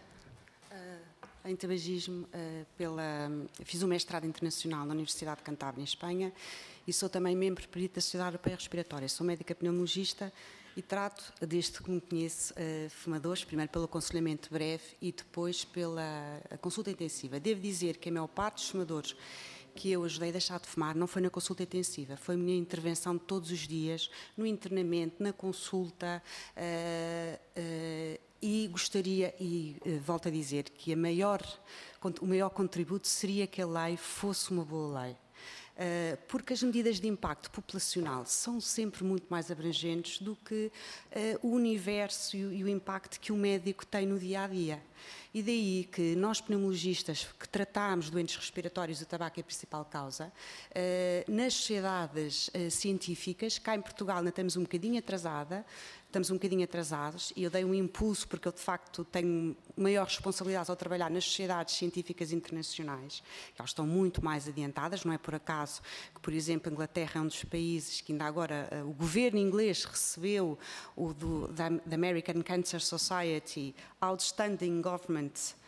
em tabagismo, pela, fiz um mestrado internacional na Universidade de Cantábria, em Espanha, e sou também membro perito da Sociedade Europeia Respiratória. Sou médica pneumologista e trato, desde que me conheço, uh, fumadores, primeiro pelo aconselhamento breve e depois pela consulta intensiva. Devo dizer que a maior parte dos fumadores que eu ajudei a deixar de fumar não foi na consulta intensiva, foi a minha intervenção de todos os dias, no internamento, na consulta, uh, uh, e gostaria, e uh, volto a dizer, que a maior, o maior contributo seria que a lei fosse uma boa lei. Uh, porque as medidas de impacto populacional são sempre muito mais abrangentes do que uh, o universo e o, e o impacto que o médico tem no dia-a-dia. E daí que nós, pneumologistas, que tratamos doentes respiratórios, o tabaco é a principal causa, uh, nas sociedades uh, científicas, cá em Portugal ainda estamos um bocadinho atrasada, estamos um bocadinho atrasados, e eu dei um impulso, porque eu de facto tenho maior responsabilidade ao trabalhar nas sociedades científicas internacionais, que elas estão muito mais adiantadas, não é por acaso que, por exemplo, a Inglaterra é um dos países que ainda agora uh, o governo inglês recebeu o do, da, da American Cancer Society Outstanding Government,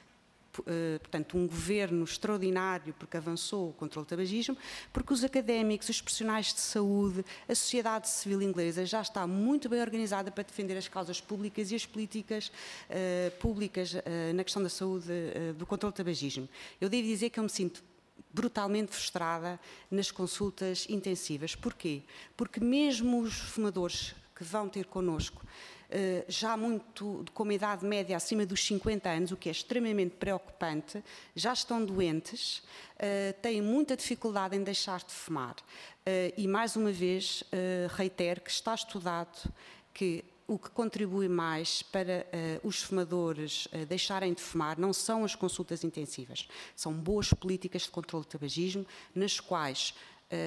Uh, portanto, um governo extraordinário porque avançou contra o tabagismo, porque os académicos, os profissionais de saúde, a sociedade civil inglesa já está muito bem organizada para defender as causas públicas e as políticas uh, públicas uh, na questão da saúde, uh, do controle do tabagismo. Eu devo dizer que eu me sinto brutalmente frustrada nas consultas intensivas. Porquê? Porque mesmo os fumadores que vão ter connosco, Uh, já muito, com uma idade média acima dos cinquenta anos, o que é extremamente preocupante, já estão doentes, uh, têm muita dificuldade em deixar de fumar. Uh, e, mais uma vez, uh, reitero que está estudado que o que contribui mais para uh, os fumadores uh, deixarem de fumar não são as consultas intensivas, são boas políticas de controle do tabagismo, nas quais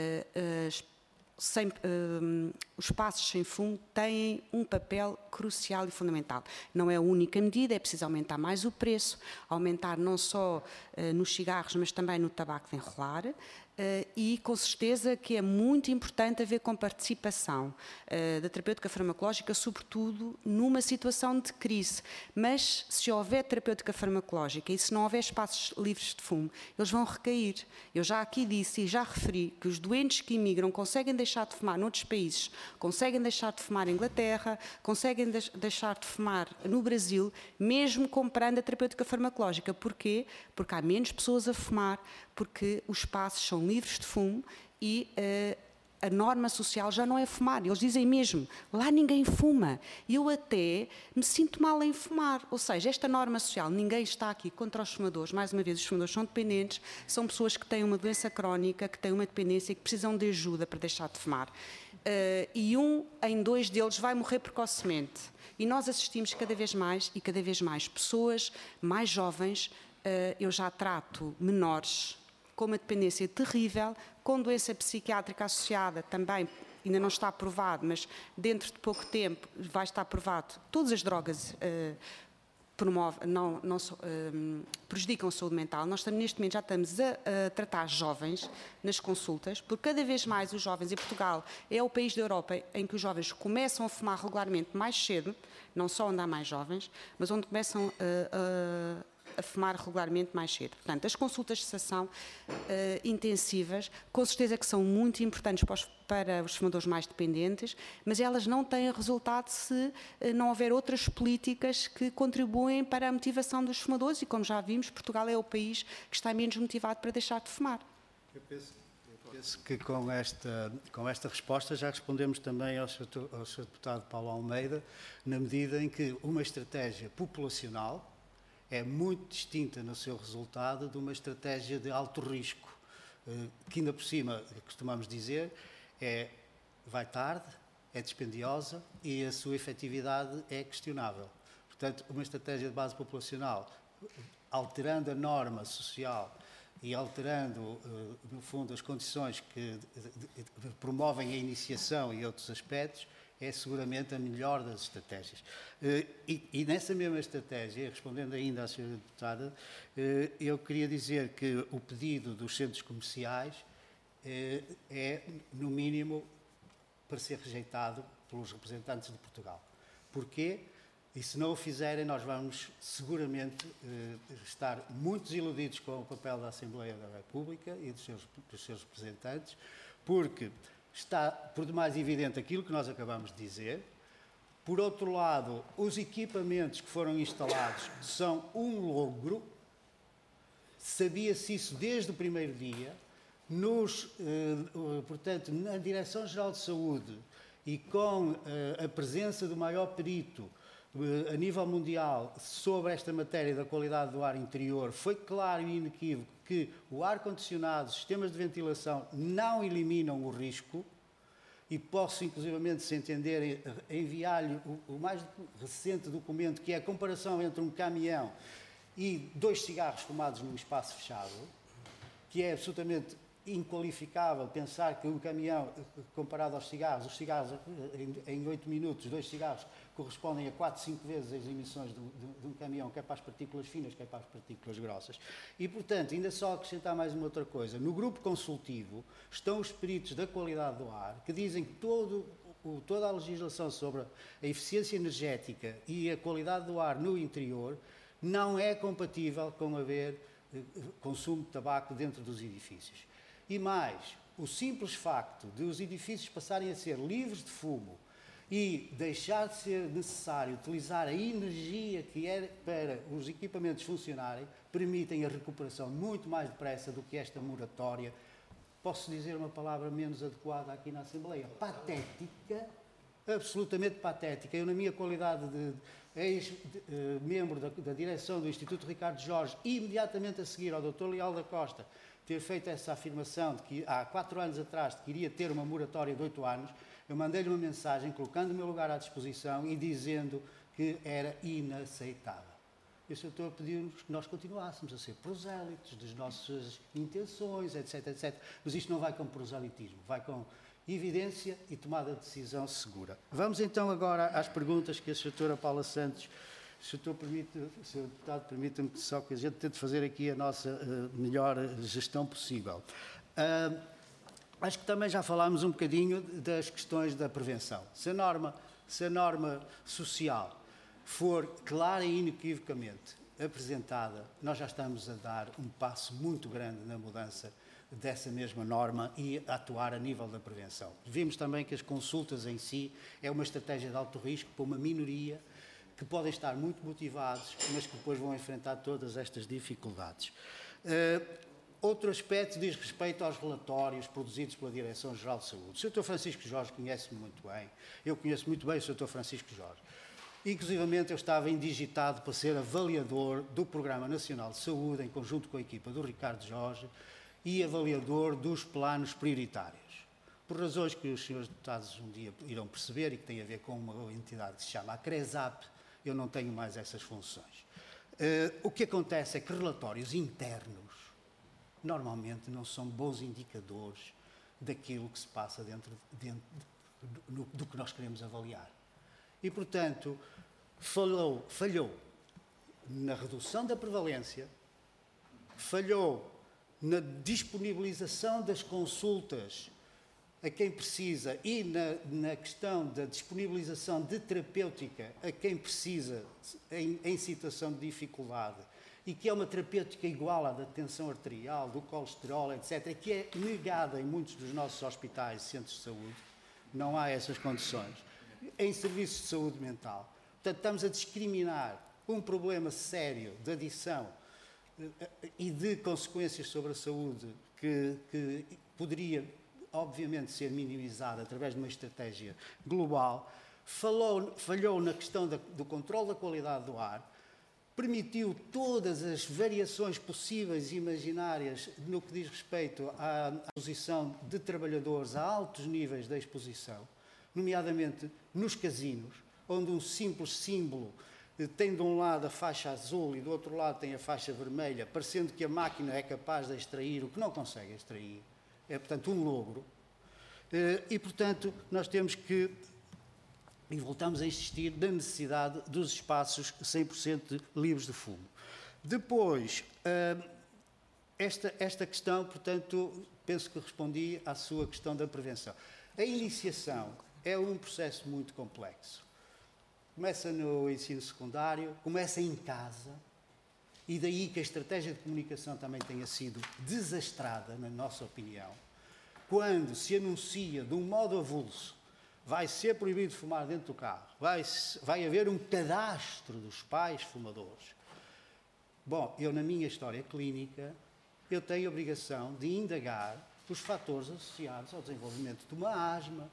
uh, as Sem, um, os passos sem fumo têm um papel crucial e fundamental. Não é a única medida, é preciso aumentar mais o preço, aumentar não só uh, nos cigarros, mas também no tabaco de enrolar. Uh, e com certeza que é muito importante haver com participação uh, da terapêutica farmacológica, sobretudo numa situação de crise. Mas se houver terapêutica farmacológica e se não houver espaços livres de fumo, eles vão recair. Eu já aqui disse e já referi que os doentes que imigram conseguem deixar de fumar noutros países, conseguem deixar de fumar em Inglaterra, conseguem de deixar de fumar no Brasil, mesmo comprando a terapêutica farmacológica. Porquê? Porque há menos pessoas a fumar, porque os espaços são livres de fumo e uh, a norma social já não é fumar. Eles dizem mesmo, lá ninguém fuma. E eu até me sinto mal em fumar. Ou seja, esta norma social, ninguém está aqui contra os fumadores. Mais uma vez, os fumadores são dependentes, são pessoas que têm uma doença crónica, que têm uma dependência e que precisam de ajuda para deixar de fumar. Uh, e um em dois deles vai morrer precocemente. E nós assistimos cada vez mais e cada vez mais pessoas mais jovens. Uh, eu já trato menores com uma dependência terrível, com doença psiquiátrica associada também, ainda não está aprovado, mas dentro de pouco tempo vai estar aprovado todas as drogas uh, promove, não, não, um, prejudicam a saúde mental. Nós estamos, neste momento já estamos a, a tratar jovens nas consultas, porque cada vez mais os jovens, e Portugal é o país da Europa em que os jovens começam a fumar regularmente mais cedo, não só onde há mais jovens, mas onde começam a, a a fumar regularmente mais cedo. Portanto, as consultas de cessação uh, intensivas, com certeza que são muito importantes para os, para os fumadores mais dependentes, mas elas não têm resultado se uh, não houver outras políticas que contribuem para a motivação dos fumadores e, como já vimos, Portugal é o país que está menos motivado para deixar de fumar. Eu penso, eu penso que com esta, com esta resposta já respondemos também ao senhor, ao senhor deputado Paulo Almeida, na medida em que uma estratégia populacional é muito distinta no seu resultado de uma estratégia de alto risco, que ainda por cima, costumamos dizer, é, vai tarde, é dispendiosa e a sua efetividade é questionável. Portanto, uma estratégia de base populacional, alterando a norma social e alterando, no fundo, as condições que promovem a iniciação e outros aspectos, é seguramente a melhor das estratégias. E, e nessa mesma estratégia, respondendo ainda à senhora deputada, eu queria dizer que o pedido dos centros comerciais é, no mínimo, para ser rejeitado pelos representantes de Portugal. Porquê? E se não o fizerem, nós vamos seguramente estar muito desiludidos com o papel da Assembleia da República e dos seus, dos seus representantes, porque está por demais evidente aquilo que nós acabamos de dizer. Por outro lado, os equipamentos que foram instalados são um logro. Sabia-se isso desde o primeiro dia. Nos, eh, portanto, na Direção-Geral de Saúde e com eh, a presença do maior perito eh, a nível mundial sobre esta matéria da qualidade do ar interior, foi claro e inequívoco que o ar-condicionado, os sistemas de ventilação não eliminam o risco, e posso, inclusivamente, se entender, enviar-lhe o, o mais recente documento, que é a comparação entre um caminhão e dois cigarros fumados num espaço fechado, que é absolutamente inqualificável pensar que um caminhão, comparado aos cigarros, os cigarros em oito minutos, dois cigarros, correspondem a quatro, cinco vezes as emissões de, de, de um caminhão, quer para as partículas finas, quer para as partículas grossas. E, portanto, ainda só acrescentar mais uma outra coisa. No grupo consultivo estão os peritos da qualidade do ar, que dizem que todo, o, toda a legislação sobre a eficiência energética e a qualidade do ar no interior não é compatível com haver eh, consumo de tabaco dentro dos edifícios. E mais, o simples facto de os edifícios passarem a ser livres de fumo e deixar de ser necessário utilizar a energia que é para os equipamentos funcionarem, permitem a recuperação muito mais depressa do que esta moratória. Posso dizer uma palavra menos adequada aqui na Assembleia? Patética, absolutamente patética. Eu, na minha qualidade de ex-membro da, da direção do Instituto Ricardo Jorge, imediatamente a seguir ao doutor Leal da Costa, ter feito essa afirmação de que há quatro anos atrás de que iria ter uma moratória de oito anos, eu mandei-lhe uma mensagem colocando o meu lugar à disposição e dizendo que era inaceitável. E o senhor estou a pedir-nos que nós continuássemos a ser prosélitos das nossas intenções, etc, etcétera. Mas isto não vai com proselitismo, vai com evidência e tomada de decisão segura. Vamos então agora às perguntas que a senhora Paula Santos... Se o senhor Deputado, permita-me só que a gente tente fazer aqui a nossa uh, melhor gestão possível. Uh, acho que também já falámos um bocadinho das questões da prevenção. Se a norma, se a norma social for clara e inequivocamente apresentada, nós já estamos a dar um passo muito grande na mudança dessa mesma norma e a atuar a nível da prevenção. Vimos também que as consultas em si é uma estratégia de alto risco para uma minoria que podem estar muito motivados, mas que depois vão enfrentar todas estas dificuldades. Uh, outro aspecto diz respeito aos relatórios produzidos pela Direção-Geral de Saúde. O senhor doutor Francisco Jorge conhece-me muito bem, eu conheço muito bem o senhor doutor Francisco Jorge. Inclusivamente, eu estava indigitado para ser avaliador do Programa Nacional de Saúde, em conjunto com a equipa do Ricardo Jorge, e avaliador dos planos prioritários. Por razões que os senhores deputados um dia irão perceber e que têm a ver com uma entidade que se chama a CRESAP, eu não tenho mais essas funções. Uh, o que acontece é que relatórios internos normalmente não são bons indicadores daquilo que se passa dentro, dentro do, do que nós queremos avaliar. E, portanto, falhou, falhou na redução da prevalência, falhou na disponibilização das consultas a quem precisa e na, na questão da disponibilização de terapêutica a quem precisa em, em situação de dificuldade, e que é uma terapêutica igual à da tensão arterial, do colesterol, etcétera, que é negada em muitos dos nossos hospitais e centros de saúde. Não há essas condições. Em serviços de saúde mental. Portanto, estamos a discriminar um problema sério de adição e de consequências sobre a saúde que, que poderia, obviamente, ser minimizada através de uma estratégia global. Falou, falhou na questão da, do controle da qualidade do ar, permitiu todas as variações possíveis e imaginárias no que diz respeito à, à exposição de trabalhadores a altos níveis da exposição, nomeadamente nos casinos, onde um simples símbolo tem de um lado a faixa azul e do outro lado tem a faixa vermelha, parecendo que a máquina é capaz de extrair o que não consegue extrair. É, portanto, um logro. E, portanto, nós temos que, e voltamos a insistir, na necessidade dos espaços cem por cento livres de fumo. Depois, esta, esta questão, portanto, penso que respondi à sua questão da prevenção. A iniciação é um processo muito complexo. Começa no ensino secundário, começa em casa, e daí que a estratégia de comunicação também tenha sido desastrada, na nossa opinião, quando se anuncia de um modo avulso, vai ser proibido fumar dentro do carro, vai, vai haver um cadastro dos pais fumadores. Bom, eu na minha história clínica, eu tenho a obrigação de indagar os fatores associados ao desenvolvimento de uma asma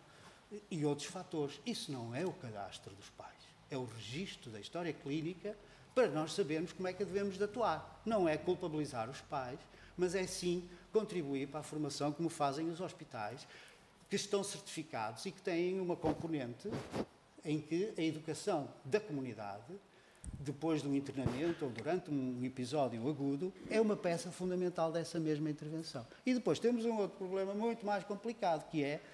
e outros fatores. Isso não é o cadastro dos pais. É o registro da história clínica para nós sabermos como é que devemos de atuar. Não é culpabilizar os pais, mas é sim contribuir para a formação como fazem os hospitais, que estão certificados e que têm uma componente em que a educação da comunidade, depois de um internamento ou durante um episódio agudo, é uma peça fundamental dessa mesma intervenção. E depois temos um outro problema muito mais complicado, que é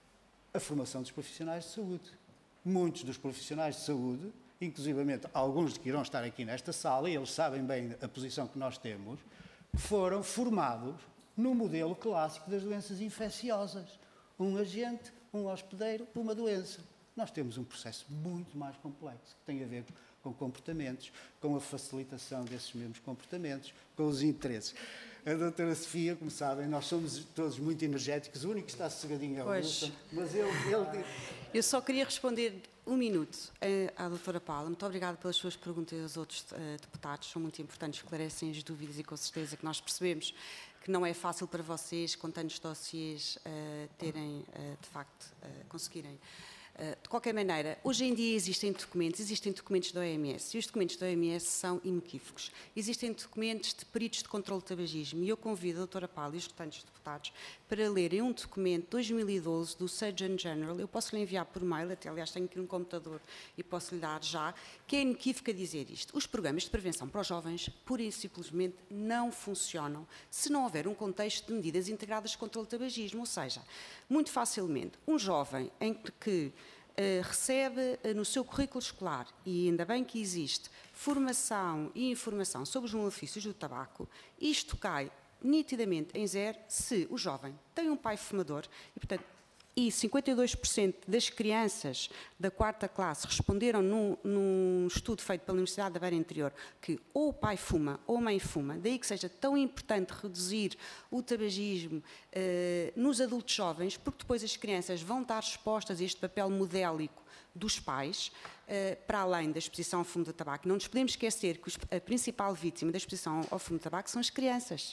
a formação dos profissionais de saúde. Muitos dos profissionais de saúde, inclusivamente alguns que irão estar aqui nesta sala, e eles sabem bem a posição que nós temos, foram formados no modelo clássico das doenças infecciosas. Um agente, um hospedeiro, uma doença. Nós temos um processo muito mais complexo, que tem a ver com comportamentos, com a facilitação desses mesmos comportamentos, com os interesses. A doutora Sofia, como sabem, nós somos todos muito energéticos, o único que está sossegadinho é o Wilson, mas ele, ele... Eu só queria responder um minuto à doutora Paula. Muito obrigada pelas suas perguntas e aos outros uh, deputados. São muito importantes, esclarecem as dúvidas e com certeza que nós percebemos que não é fácil para vocês, com tantos dossiês, uh, terem, uh, de facto, uh, conseguirem. Uh, de qualquer maneira, hoje em dia existem documentos, existem documentos da O M S, e os documentos da O M S são inequívocos. Existem documentos de peritos de controle de tabagismo, e eu convido a doutora Paula e os restantes deputados para lerem um documento de dois mil e doze do Surgeon General. Eu posso lhe enviar por mail, até aliás tenho aqui um computador e posso lhe dar já, que é inequívoco a dizer isto. Os programas de prevenção para os jovens, pura e simplesmente, não funcionam se não houver um contexto de medidas integradas de controle de tabagismo, ou seja, muito facilmente, um jovem em que uh, recebe uh, no seu currículo escolar, e ainda bem que existe, formação e informação sobre os malefícios do tabaco, isto cai nitidamente em zero se o jovem tem um pai fumador e, portanto, e cinquenta e dois por cento das crianças da quarta classe responderam num, num estudo feito pela Universidade da Beira Interior que ou o pai fuma ou a mãe fuma, daí que seja tão importante reduzir o tabagismo eh, nos adultos jovens, porque depois as crianças vão estar expostas a este papel modélico dos pais, eh, para além da exposição ao fumo do tabaco. Não nos podemos esquecer que os, a principal vítima da exposição ao fumo do tabaco são as crianças.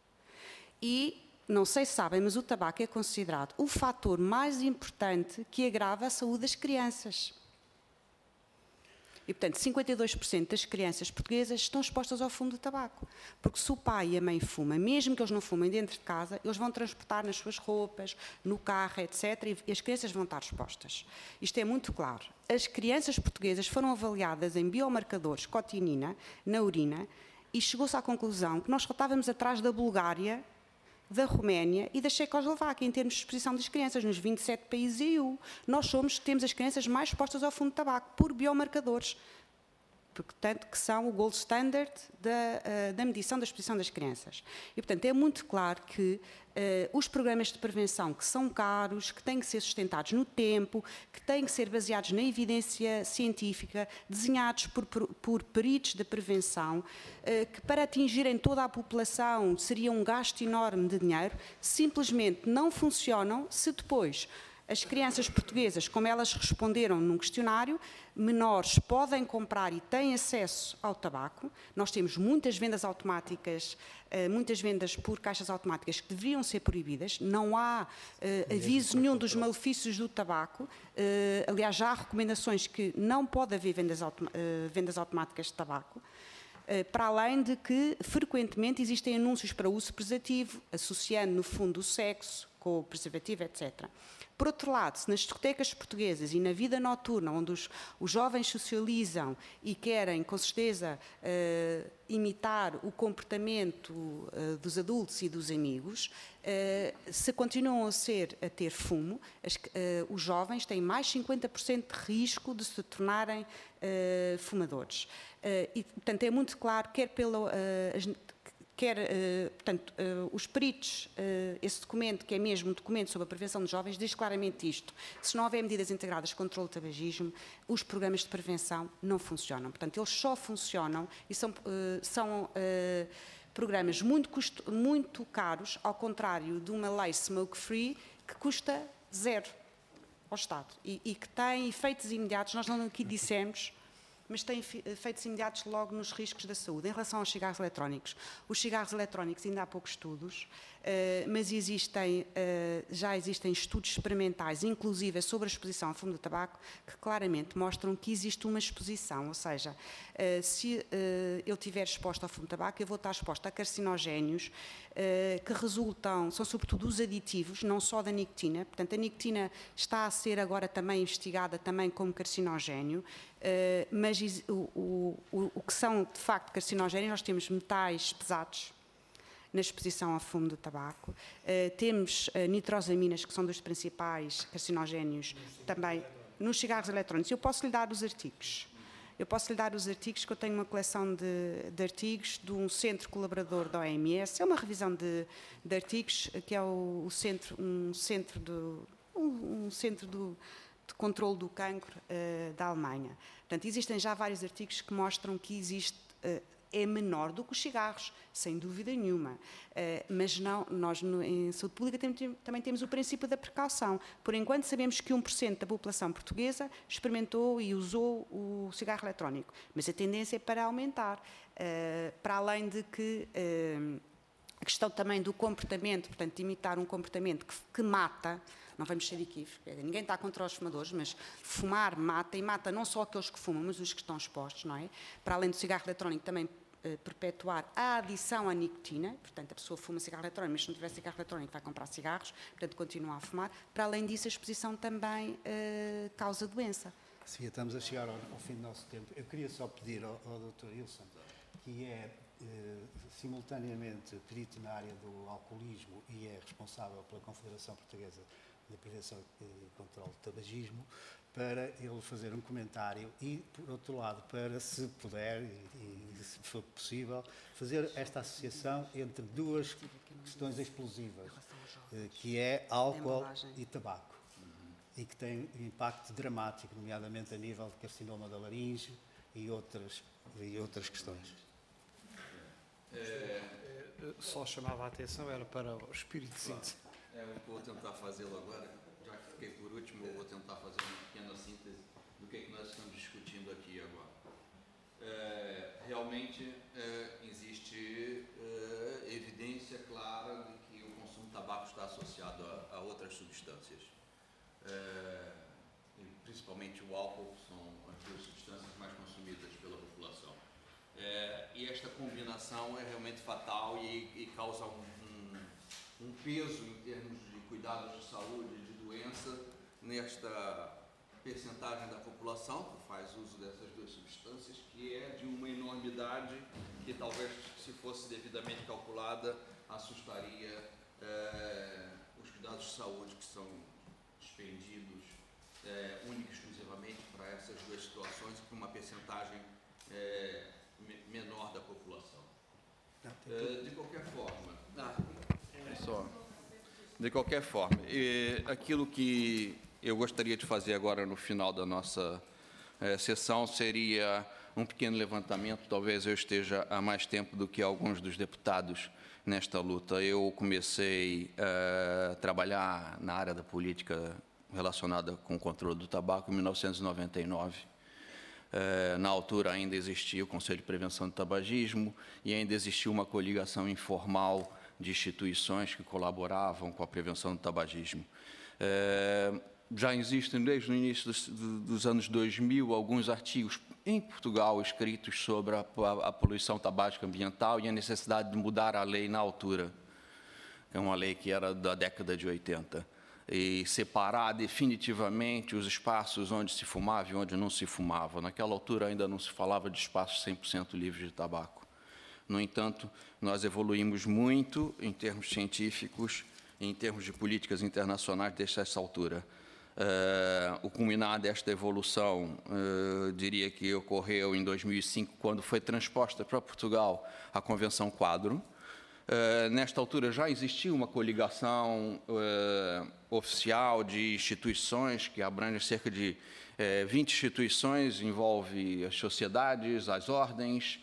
E, não sei se sabem, mas o tabaco é considerado o fator mais importante que agrava a saúde das crianças. E, portanto, cinquenta e dois por cento das crianças portuguesas estão expostas ao fumo do tabaco. Porque se o pai e a mãe fumam, mesmo que eles não fumem dentro de casa, eles vão transportar nas suas roupas, no carro, etcétera, e as crianças vão estar expostas. Isto é muito claro. As crianças portuguesas foram avaliadas em biomarcadores cotinina, na urina, e chegou-se à conclusão que nós só estávamos atrás da Bulgária, da Roménia e da Checoslováquia, em termos de exposição das crianças, nos vinte e sete países E U. Nós somos, temos as crianças mais expostas ao fumo de tabaco, por biomarcadores. portanto, que são o gold standard da, da medição da exposição das crianças. E, portanto, é muito claro que uh, os programas de prevenção, que são caros, que têm que ser sustentados no tempo, que têm que ser baseados na evidência científica, desenhados por, por, por peritos de prevenção, uh, que para atingirem toda a população seria um gasto enorme de dinheiro, simplesmente não funcionam se depois as crianças portuguesas, como elas responderam num questionário, menores podem comprar e têm acesso ao tabaco. Nós temos muitas vendas automáticas, muitas vendas por caixas automáticas que deveriam ser proibidas. Não há uh, aviso nenhum dos malefícios do tabaco. Uh, aliás, já há recomendações que não pode haver vendas, autom uh, vendas automáticas de tabaco. Uh, para além de que, frequentemente, existem anúncios para uso preservativo, associando, no fundo, o sexo com o preservativo, etcétera. Por outro lado, se nas discotecas portuguesas e na vida noturna, onde os, os jovens socializam e querem, com certeza, uh, imitar o comportamento uh, dos adultos e dos amigos, uh, se continuam a, ser, a ter fumo, as, uh, os jovens têm mais cinquenta por cento de risco de se tornarem uh, fumadores. Uh, e, portanto, é muito claro, quer pela... Uh, as, quer, uh, portanto, uh, os peritos, uh, esse documento, que é mesmo um documento sobre a prevenção de jovens, diz claramente isto. Se não houver medidas integradas de controle do tabagismo, os programas de prevenção não funcionam. Portanto, eles só funcionam e são, uh, são uh, programas muito, custo, muito caros, ao contrário de uma lei smoke-free, que custa zero ao Estado e, e que tem efeitos imediatos. Nós não aqui dissemos, mas tem efeitos imediatos logo nos riscos da saúde. Em relação aos cigarros eletrónicos, os cigarros eletrónicos ainda há poucos estudos, uh, mas existem, uh, já existem estudos experimentais, inclusive sobre a exposição ao fumo do tabaco, que claramente mostram que existe uma exposição, ou seja, uh, se uh, eu estiver exposto ao fumo do tabaco, eu vou estar exposto a carcinogénios uh, que resultam, são sobretudo os aditivos, não só da nicotina. Portanto, a nicotina está a ser agora também investigada também como carcinogénio, Uh, mas o, o, o, o que são de facto carcinogénios, nós temos metais pesados na exposição ao fumo do tabaco, uh, temos uh, nitrosaminas, que são dos principais carcinogénios também nos cigarros eletrónicos. Eu posso lhe dar os artigos. Eu posso lhe dar os artigos, que eu tenho uma coleção de, de artigos de um centro colaborador da O M S, é uma revisão de, de artigos, que é o, o centro, um centro do... Um, um centro do de controle do cancro uh, da Alemanha. Portanto, existem já vários artigos que mostram que existe, uh, é menor do que os cigarros, sem dúvida nenhuma. Uh, mas não, nós no, em saúde pública tem, também temos o princípio da precaução. Por enquanto sabemos que um por cento da população portuguesa experimentou e usou o cigarro eletrónico, mas a tendência é para aumentar. Uh, para além de que uh, a questão também do comportamento, portanto, de imitar um comportamento que, que mata. Não vamos ser equívocos, ninguém está contra os fumadores, mas fumar mata, e mata não só aqueles que fumam, mas os que estão expostos, não é? Para além do cigarro eletrónico, também eh, perpetuar a adição à nicotina, portanto, a pessoa fuma cigarro eletrónico, mas se não tiver cigarro eletrónico vai comprar cigarros, portanto, continua a fumar. Para além disso, a exposição também eh, causa doença. Sim, estamos a chegar ao, ao fim do nosso tempo. Eu queria só pedir ao, ao doutor Ilson, que é eh, simultaneamente perito na área do alcoolismo e é responsável pela Confederação Portuguesa de Prevenção e Controle do Tabagismo, para ele fazer um comentário e, por outro lado, para, se puder e, e se for possível, fazer esta associação entre duas questões explosivas, eh, que é álcool e tabaco, e que tem um impacto dramático, nomeadamente a nível de carcinoma da laringe e outras, e outras questões. É, só chamava a atenção, era para o espírito de síntese. É, eu vou tentar fazê-lo agora, já que fiquei por último, eu vou tentar fazer uma pequena síntese do que é que nós estamos discutindo aqui agora. É, realmente é, existe é, evidência clara de que o consumo de tabaco está associado a, a outras substâncias, é, principalmente o álcool, são as duas substâncias mais consumidas pela população. É, e esta combinação é realmente fatal e, e causa um, um, um peso em termos de cuidados de saúde e de doença nesta percentagem da população que faz uso dessas duas substâncias, que é de uma enormidade que talvez, se fosse devidamente calculada, assustaria é, os cuidados de saúde que são despendidos é, única e exclusivamente para essas duas situações, para uma percentagem é, menor da população. É, de qualquer forma, é só, de qualquer forma, é, aquilo que eu gostaria de fazer agora no final da nossa é, sessão seria um pequeno levantamento. Talvez eu esteja há mais tempo do que alguns dos deputados nesta luta. Eu comecei a trabalhar na área da política relacionada com o controle do tabaco em mil novecentos e noventa e nove. Na altura ainda existia o Conselho de Prevenção do Tabagismo e ainda existia uma coligação informal de instituições que colaboravam com a prevenção do tabagismo. Já existem, desde o início dos, dos anos dois mil, alguns artigos em Portugal escritos sobre a, a, a poluição tabágica ambiental e a necessidade de mudar a lei na altura. É uma lei que era da década de oitenta. E separar definitivamente os espaços onde se fumava e onde não se fumava. Naquela altura ainda não se falava de espaços cem por cento livres de tabaco. No entanto, nós evoluímos muito em termos científicos, em termos de políticas internacionais desde essa altura. Uh, o culminar desta evolução, uh, diria que ocorreu em dois mil e cinco, quando foi transposta para Portugal a Convenção Quadro. Uh, nesta altura já existia uma coligação uh, oficial de instituições que abrange cerca de uh, vinte instituições, envolve as sociedades, as ordens,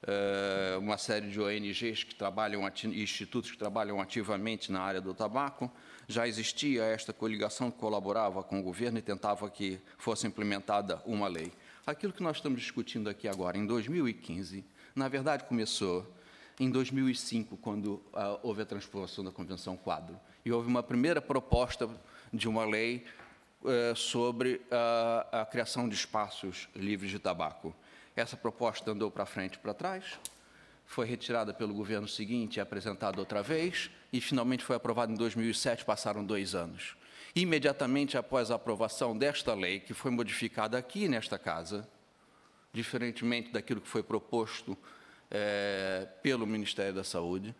uh, uma série de O N Gs que trabalham, institutos que trabalham ativamente na área do tabaco. Já existia esta coligação que colaborava com o governo e tentava que fosse implementada uma lei. Aquilo que nós estamos discutindo aqui agora, em dois mil e quinze, na verdade começou em dois mil e cinco, quando uh, houve a transposição da Convenção Quadro. E houve uma primeira proposta de uma lei uh, sobre uh, a criação de espaços livres de tabaco. Essa proposta andou para frente e para trás, foi retirada pelo governo seguinte e apresentada outra vez, e finalmente foi aprovada em dois mil e sete, passaram dois anos. Imediatamente após a aprovação desta lei, que foi modificada aqui nesta casa, diferentemente daquilo que foi proposto é, pelo Ministério da Saúde,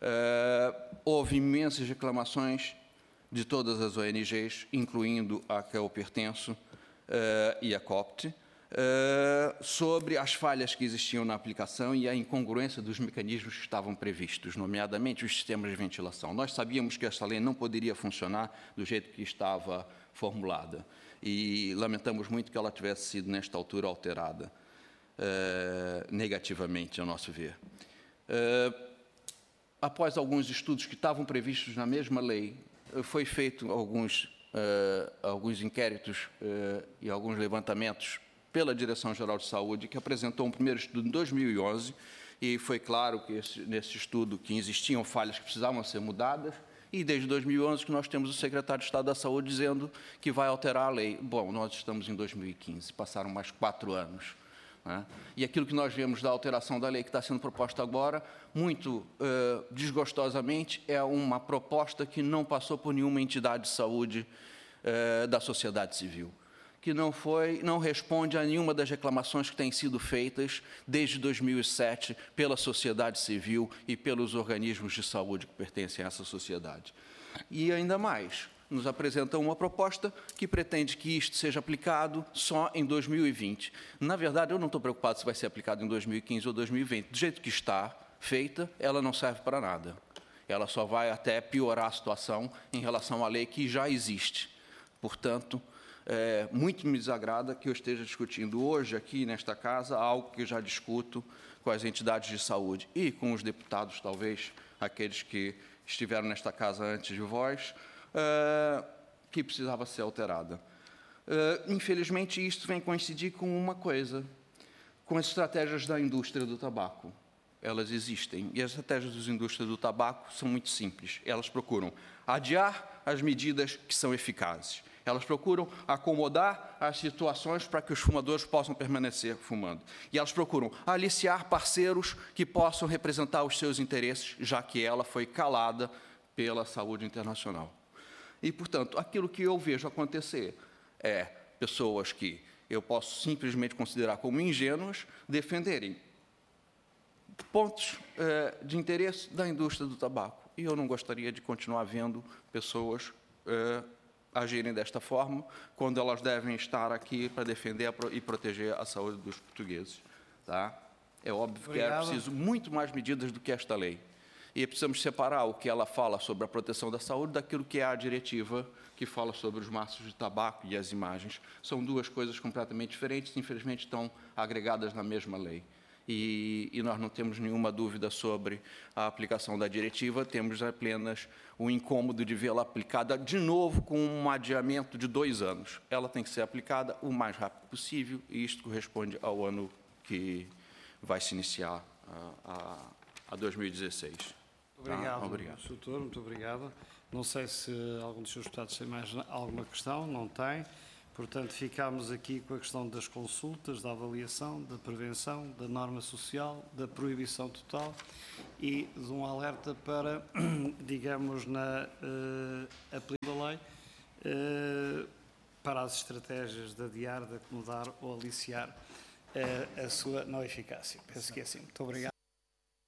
é, houve imensas reclamações de todas as O N Gs, incluindo a que eu pertenço é, e a COPT, Uh, sobre as falhas que existiam na aplicação e a incongruência dos mecanismos que estavam previstos, nomeadamente os sistemas de ventilação. Nós sabíamos que essa lei não poderia funcionar do jeito que estava formulada e lamentamos muito que ela tivesse sido, nesta altura, alterada uh, negativamente, a nosso ver. Uh, após alguns estudos que estavam previstos na mesma lei, uh, foi feito alguns, uh, alguns inquéritos uh, e alguns levantamentos pela Direção-Geral de Saúde, que apresentou um primeiro estudo em dois mil e onze, e foi claro que esse, nesse estudo que existiam falhas que precisavam ser mudadas, e desde dois mil e onze que nós temos o secretário de Estado da Saúde dizendo que vai alterar a lei. Bom, nós estamos em dois mil e quinze, passaram mais quatro anos. Né? E aquilo que nós vemos da alteração da lei que está sendo proposta agora, muito uh, desgostosamente, é uma proposta que não passou por nenhuma entidade de saúde uh, da sociedade civil, que não, foi, não responde a nenhuma das reclamações que têm sido feitas desde dois mil e sete pela sociedade civil e pelos organismos de saúde que pertencem a essa sociedade. E, ainda mais, nos apresentam uma proposta que pretende que isto seja aplicado só em dois mil e vinte. Na verdade, eu não estou preocupado se vai ser aplicado em dois mil e quinze ou dois mil e vinte. Do jeito que está feita, ela não serve para nada. Ela só vai até piorar a situação em relação à lei que já existe. Portanto, É, muito me desagrada que eu esteja discutindo hoje aqui nesta casa algo que eu já discuto com as entidades de saúde e com os deputados, talvez aqueles que estiveram nesta casa antes de vós, é, que precisava ser alterada. É, infelizmente, isto vem coincidir com uma coisa, com as estratégias da indústria do tabaco. Elas existem, e as estratégias da indústria do tabaco são muito simples. Elas procuram adiar as medidas que são eficazes. Elas procuram acomodar as situações para que os fumadores possam permanecer fumando. E elas procuram aliciar parceiros que possam representar os seus interesses, já que ela foi calada pela saúde internacional. E, portanto, aquilo que eu vejo acontecer é pessoas que eu posso simplesmente considerar como ingênuas defenderem pontos eh, de interesse da indústria do tabaco. E eu não gostaria de continuar vendo pessoas eh, agirem desta forma, quando elas devem estar aqui para defender e proteger a saúde dos portugueses. tá? É óbvio que Obrigado. é preciso muito mais medidas do que esta lei. E precisamos separar o que ela fala sobre a proteção da saúde daquilo que é a diretiva que fala sobre os maços de tabaco e as imagens. São duas coisas completamente diferentes, infelizmente estão agregadas na mesma lei. E, e nós não temos nenhuma dúvida sobre a aplicação da diretiva, temos apenas o incômodo de vê-la aplicada de novo com um adiamento de dois anos. Ela tem que ser aplicada o mais rápido possível e isto corresponde ao ano que vai se iniciar a, a, a dois mil e dezesseis. Obrigado, Tá? Obrigado. senhor Doutor, muito obrigado. Não sei se algum dos seus deputados tem mais alguma questão, não tem. Portanto, ficámos aqui com a questão das consultas, da avaliação, da prevenção, da norma social, da proibição total e de um alerta para, digamos, na uh, aplicação da lei, uh, para as estratégias de adiar, de acomodar ou aliciar uh, a sua não eficácia. Penso que é assim. Muito obrigado.